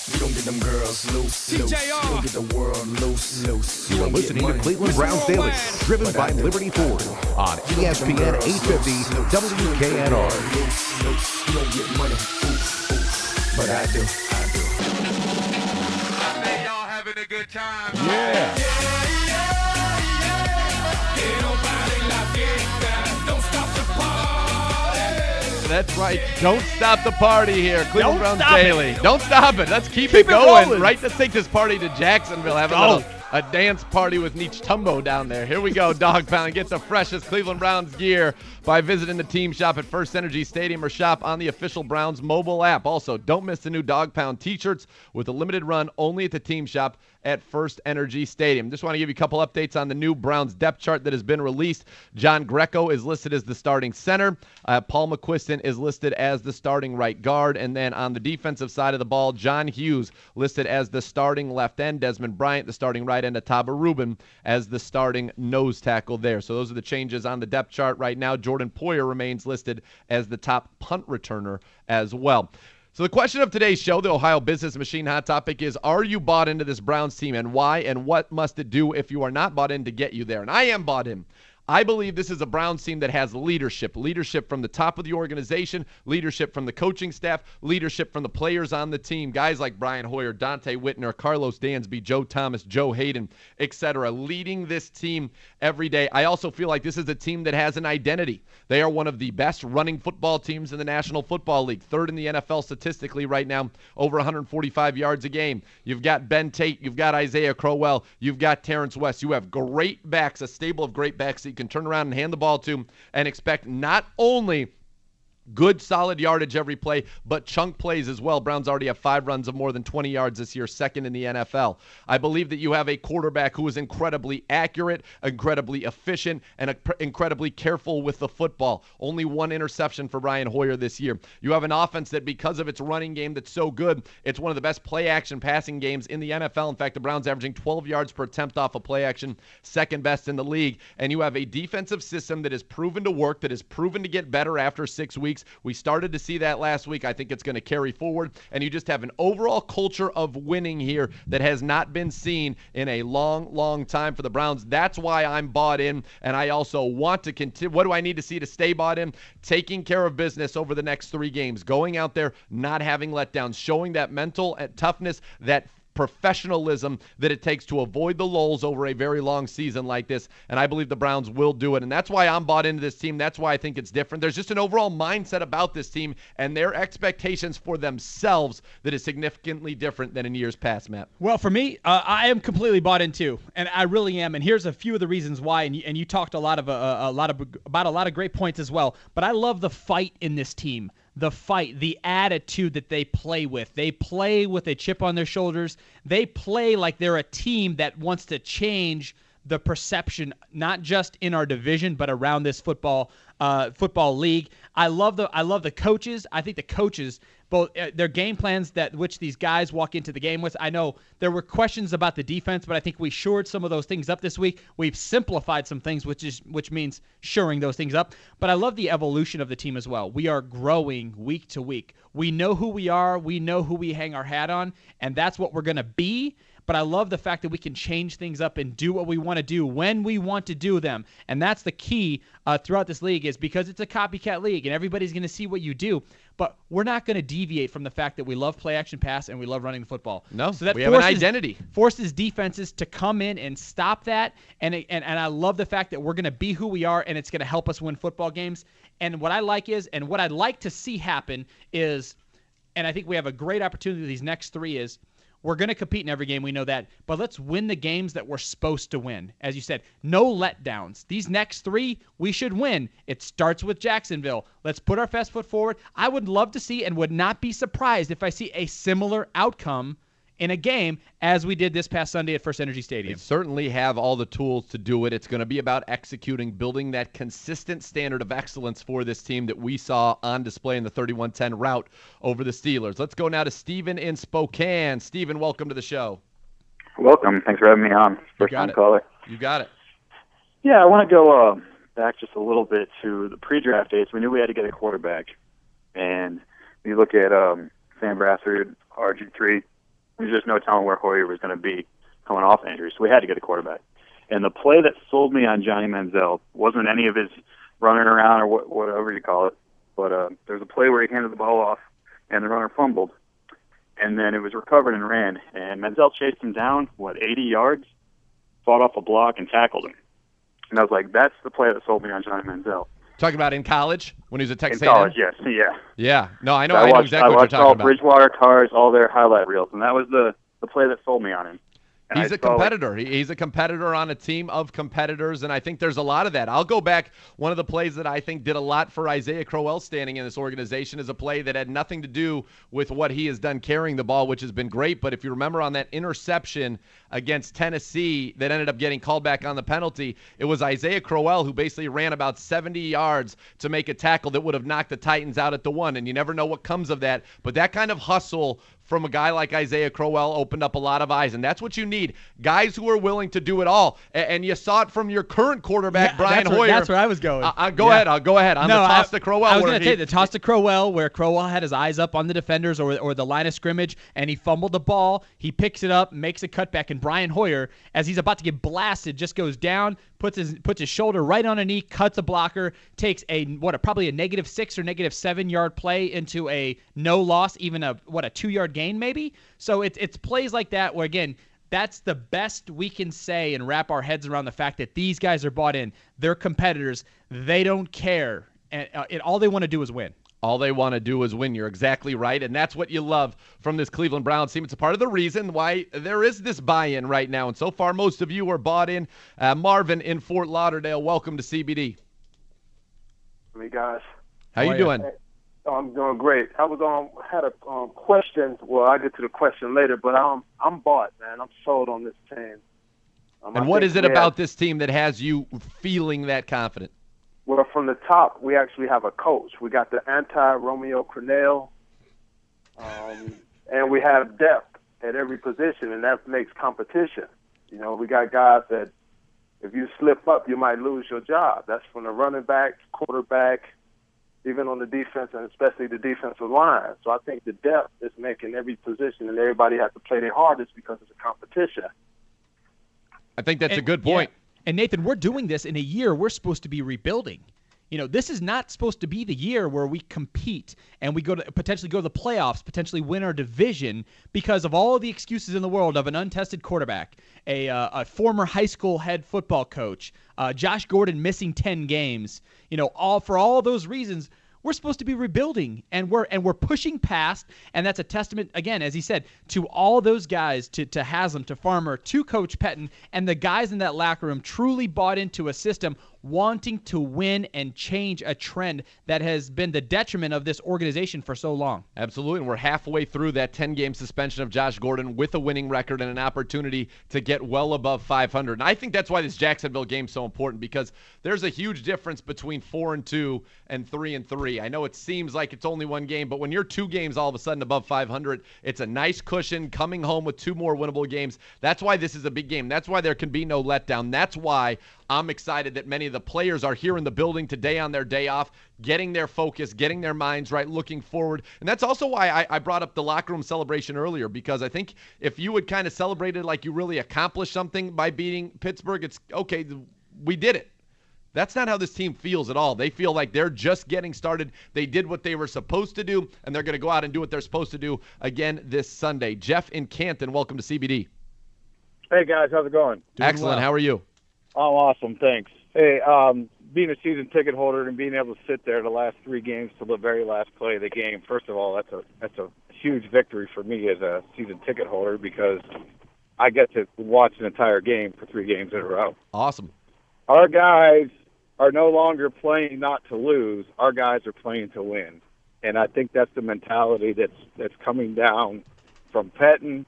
We don't get them girls loose. We don't get the world loose. You are listening to Cleveland Browns Daily, driven by Liberty Ford on ESPN 850 WKNR. You don't get money, but I do. I know y'all having a good time. Yeah. Don't stop the party. That's right. Don't stop the party here. Cleveland Don't Browns stop Daily. it. Don't stop it. Let's keep it Keep it going. rolling. Right? Let's take this party to Jacksonville. Have a dance party with Nietzsche Tumbo down there. Here we go, Dog Pound. Get the freshest Cleveland Browns gear by visiting the team shop at First Energy Stadium or shop on the official Browns mobile app. Also, don't miss the new Dog Pound t-shirts with a limited run only at the team shop at First Energy Stadium. Just want to give you a couple updates on the new Browns depth chart that has been released. John Greco is listed as the starting center. Paul McQuiston is listed as the starting right guard. And then on the defensive side of the ball, John Hughes listed as the starting left end. Desmond Bryant, the starting right end. Ataba Rubin as the starting nose tackle there. So those are the changes on the depth chart right now. Jordan Poyer remains listed as the top punt returner as well. So the question of today's show, the Ohio Business Machine Hot Topic, is are you bought into this Browns team, and why, and what must it do if you are not bought in to get you there? And I am bought in. I believe this is a Browns team that has leadership from the top of the organization, leadership from the coaching staff, leadership from the players on the team, guys like Brian Hoyer, Dante Whitner, Carlos Dansby, Joe Thomas, Joe Hayden, etc., leading this team every day. I also feel like this is a team that has an identity. They are one of the best running football teams in the National Football League, third in the NFL statistically right now, over 145 yards a game. You've got Ben Tate, you've got Isaiah Crowell, you've got Terrence West. You have great backs, a stable of great backs that you can turn around and hand the ball to and expect not only good, solid yardage every play, but chunk plays as well. Browns already have 5 runs of more than 20 yards this year, second in the NFL. I believe that you have a quarterback who is incredibly accurate, incredibly efficient, and incredibly careful with the football. Only 1 interception for Brian Hoyer this year. You have an offense that, because of its running game that's so good, it's one of the best play-action passing games in the NFL. In fact, the Browns averaging 12 yards per attempt off a play action, second best in the league. And you have a defensive system that is proven to work, that is proven to get better after 6 weeks. We started to see that last week. I think it's going to carry forward. And you just have an overall culture of winning here that has not been seen in a long, long time for the Browns. That's why I'm bought in. And I also want to continue. What do I need to see to stay bought in? Taking care of business over the next 3 games. Going out there, not having letdowns. Showing that mental toughness, that professionalism that it takes to avoid the lulls over a very long season like this, and I believe the Browns will do it, and that's why I'm bought into this team. That's why I think it's different. There's just an overall mindset about this team and their expectations for themselves that is significantly different than in years past, Matt. Well, for me, I am completely bought in too, and I really am. And here's a few of the reasons why. And you talked about a lot of great points as well. But I love the fight in this team. The fight, the attitude that they play with. They play with a chip on their shoulders. They play like they're a team that wants to change the perception, not just in our division, but around this football league. I love the coaches. I think the coaches, both their game plans that which these guys walk into the game with. I know there were questions about the defense, but I think we shored some of those things up this week. We've simplified some things, which means shoring those things up. But I love the evolution of the team as well. We are growing week to week. We know who we are. We know who we hang our hat on, and that's what we're going to be. But I love the fact that we can change things up and do what we want to do when we want to do them. And that's the key throughout this league, is because it's a copycat league and everybody's going to see what you do. But we're not going to deviate from the fact that we love play action pass and we love running the football. No, so that we have an identity. Forces defenses to come in and stop that. And I love the fact that we're going to be who we are, and it's going to help us win football games. And what I like is, and what I'd like to see happen is, and I think we have a great opportunity these next 3 is, we're going to compete in every game. We know that. But let's win the games that we're supposed to win. As you said, no letdowns. These next 3, we should win. It starts with Jacksonville. Let's put our best foot forward. I would love to see and would not be surprised if I see a similar outcome in a game as we did this past Sunday at First Energy Stadium. They certainly have all the tools to do it. It's going to be about executing, building that consistent standard of excellence for this team that we saw on display in the 31-10 rout over the Steelers. Let's go now to Steven in Spokane. Steven, welcome to the show. Welcome. Thanks for having me on. First-time caller. You got it. Yeah, I want to go back just a little bit to the pre-draft days. We knew we had to get a quarterback. And you look at Sam Bradford, RG3, There's just no telling where Hoyer was going to be coming off injury, so we had to get a quarterback. And the play that sold me on Johnny Manziel wasn't any of his running around or whatever you call it, but there's a play where he handed the ball off and the runner fumbled, and then it was recovered and ran. And Manziel chased him down, 80 yards, fought off a block and tackled him. And I was like, that's the play that sold me on Johnny Manziel. Talking about in college when he was at Texas In A&M? college, yes, yeah. Yeah. No, I know. I I know watched exactly what you're talking all about. Bridgewater, Tars, all their highlight reels, and that was the play that sold me on him. And He's a competitor. He's a competitor on a team of competitors, and I think there's a lot of that. I'll go back. One of the plays that I think did a lot for Isaiah Crowell standing in this organization is a play that had nothing to do with what he has done carrying the ball, which has been great. But if you remember on that interception against Tennessee that ended up getting called back on the penalty, it was Isaiah Crowell who basically ran about 70 yards to make a tackle that would have knocked the Titans out at the one. And you never know what comes of that. But that kind of hustle from a guy like Isaiah Crowell opened up a lot of eyes, and that's what you need. Guys who are willing to do it all. And you saw it from your current quarterback, Brian Hoyer. That's where I was going. Go ahead. I'll go ahead. On the toss to Crowell. I was going to say the toss to Crowell where Crowell had his eyes up on the defenders or the line of scrimmage, and he fumbled the ball. He picks it up, makes a cutback, and Brian Hoyer, as he's about to get blasted, just goes down, puts his shoulder right on a knee, cuts a blocker, takes probably a -6 or -7 yard play into a no loss, even a 2-yard gain maybe. So it's plays like that where, again, that's the best we can say and wrap our heads around the fact that these guys are bought in. They're competitors. They don't care. And all they want to do is win. All they want to do is win. You're exactly right, and that's what you love from this Cleveland Browns team. It's a part of the reason why there is this buy-in right now, and so far most of you are bought in. Marvin in Fort Lauderdale, welcome to CBD. Hey, guys. How you doing? Hey, I'm doing great. I was had a question. Well, I'll get to the question later, but I'm bought, man. I'm sold on this team. And what is it about this team that has you feeling that confident? Well, from the top, we actually have a coach. We got the anti-Romeo Crennel, and we have depth at every position, and that makes competition. You know, we got guys that if you slip up, you might lose your job. That's from the running back, quarterback, even on the defense, and especially the defensive line. So I think the depth is making every position, and everybody has to play their hardest because it's a competition. I think that's a good point. Yeah. And Nathan, we're doing this in a year we're supposed to be rebuilding. You know, this is not supposed to be the year where we compete and we potentially go to the playoffs, potentially win our division because of all the excuses in the world of an untested quarterback, a former high school head football coach, Josh Gordon missing 10 games. You know, for all those reasons, we're supposed to be rebuilding, and we're pushing past, and that's a testament, again, as he said, to all those guys, to Haslam, to Farmer, to Coach Pettin, and the guys in that locker room truly bought into a system wanting to win and change a trend that has been the detriment of this organization for so long. Absolutely, and we're halfway through that 10-game suspension of Josh Gordon with a winning record and an opportunity to get well above 500. And I think that's why this Jacksonville game is so important, because there's a huge difference between 4-2 and 3-3. I know it seems like it's only one game, but when you're 2 games all of a sudden above 500, it's a nice cushion coming home with 2 more winnable games. That's why this is a big game. That's why there can be no letdown. That's why I'm excited that many of the players are here in the building today on their day off, getting their focus, getting their minds right, looking forward. And that's also why I brought up the locker room celebration earlier, because I think if you would kind of celebrate it like you really accomplished something by beating Pittsburgh, it's okay, we did it. That's not how this team feels at all. They feel like they're just getting started. They did what they were supposed to do, and they're going to go out and do what they're supposed to do again this Sunday. Jeff in Canton, welcome to CBD. Hey, guys. How's it going? Excellent. well. How are you? Oh, awesome. Thanks. Hey, being a season ticket holder and being able to sit there the last 3 games to the very last play of the game, first of all, that's a huge victory for me as a season ticket holder because I get to watch an entire game for 3 games in a row. Awesome. Our guys are no longer playing not to lose. Our guys are playing to win. And I think that's the mentality that's coming down from Pettin.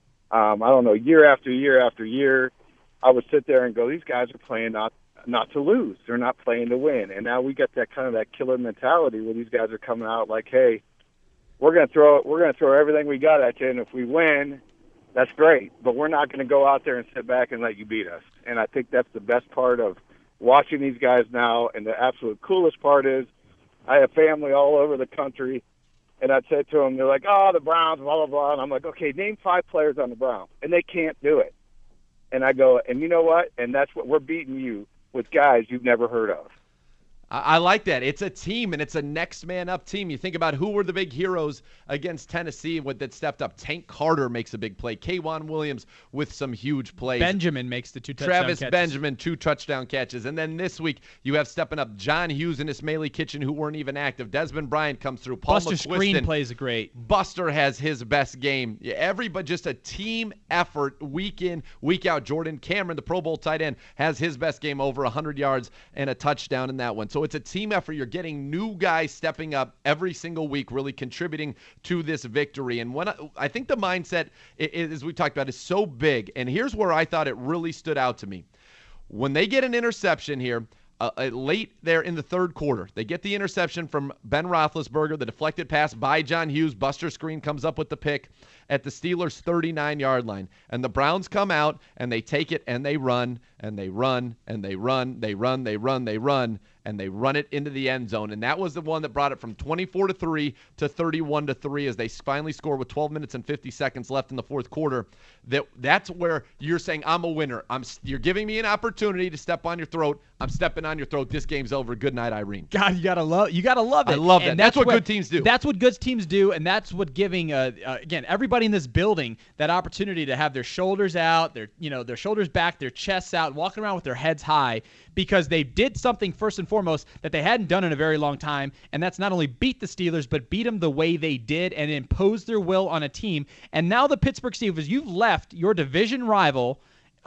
I don't know, year after year after year, I would sit there and go, these guys are playing not to lose. They're not playing to win. And now we got that kind of that killer mentality where these guys are coming out like, hey, we're going to throw everything we got at you, and if we win, that's great. But we're not going to go out there and sit back and let you beat us. And I think that's the best part of watching these guys now. And the absolute coolest part is I have family all over the country And I said to them, they're like, oh, the Browns, blah, blah, blah. And I'm like, okay, name 5 players on the Browns. And they can't do it. And I go, and you know what? And that's what we're beating you with guys you've never heard of. I like that. It's a team, and it's a next man up team. You think about who were the big heroes against Tennessee that stepped up. Tank Carter makes a big play. K'Wan Williams with some huge plays. Benjamin makes the 2 touchdown Travis catches. Benjamin, 2 touchdown catches. And then this week, you have stepping up John Hughes and Ismaili Kitchen, who weren't even active. Desmond Bryant comes through. Paul Buster McQuiston Screen plays great. Buster has his best game. Everybody, just a team effort week in, week out. Jordan Cameron, the Pro Bowl tight end, has his best game, over 100 yards and a touchdown in that one. So it's a team effort. You're getting new guys stepping up every single week, really contributing to this victory. And when I think the mindset, as we talked about, is so big. And here's where I thought it really stood out to me. When they get an interception here, late there in the third quarter, they get the interception from Ben Roethlisberger, the deflected pass by John Hughes. Buster Screen comes up with the pick at the Steelers' 39-yard line. And the Browns come out, and they take it, and they run, and they run, and they run, they run, they run, they run, and they run it into the end zone. And that was the one that brought it from 24-3 to 31-3 as they finally score with 12 minutes and 50 seconds left in the fourth quarter. That's where you're saying, I'm a winner. You're giving me an opportunity to step on your throat. I'm stepping on your throat. This game's over. Good night, Irene. God, you gotta love it. I love that. That's what good teams do. That's what good teams do, and that's what giving again, everybody in this building that opportunity to have their shoulders out, their shoulders back, their chests out, walking around with their heads high, because they did something first and foremost that they hadn't done in a very long time, and that's not only beat the Steelers, but beat them the way they did and impose their will on a team. And now the Pittsburgh Steelers, you've left your division rival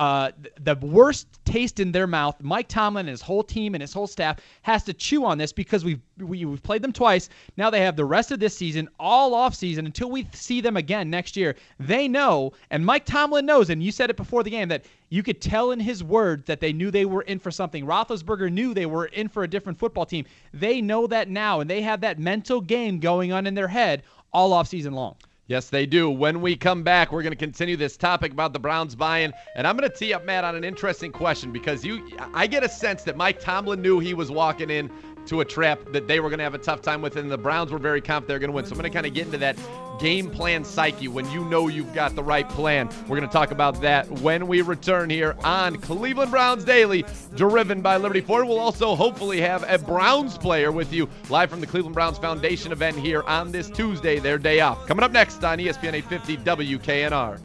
the worst taste in their mouth. Mike Tomlin and his whole team and his whole staff has to chew on this because we've played them twice. Now they have the rest of this season, all off season, until we see them again next year. They know, and Mike Tomlin knows, and you said it before the game, that you could tell in his words that they knew they were in for something. Roethlisberger knew they were in for a different football team. They know that now, and they have that mental game going on in their head all off season long. Yes, they do. When we come back, we're going to continue this topic about the Browns buy-in, and I'm going to tee up Matt on an interesting question because I get a sense that Mike Tomlin knew he was walking in to a trap that they were going to have a tough time with, and the Browns were very confident they were going to win. So I'm going to kind of get into that game plan psyche when you know you've got the right plan. We're going to talk about that when we return here on Cleveland Browns Daily, driven by Liberty Ford. We'll also hopefully have a Browns player with you live from the Cleveland Browns Foundation event here on this Tuesday, their day off. Coming up next on ESPN 850 WKNR.